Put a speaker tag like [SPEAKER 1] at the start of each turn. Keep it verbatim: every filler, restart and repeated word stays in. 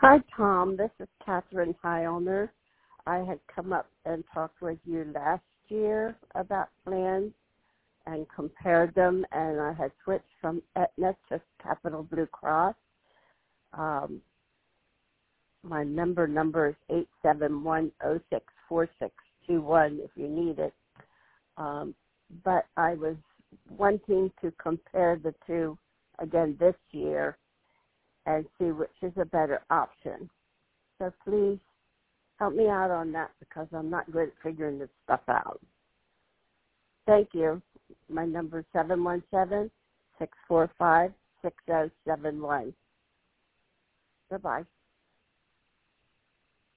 [SPEAKER 1] Hi, Tom. This is Catherine Heilner. I had come up and talked with you last year about plans and compared them, and I had switched from Aetna to Capital Blue Cross. Um, my member number is eight seven one zero six four six two one if you need it. Um, but I was wanting to compare the two again this year and see which is a better option. So please help me out on that because I'm not good at figuring this stuff out. Thank you. My number is seven one seven, six four five, six zero seven one. Bye-bye.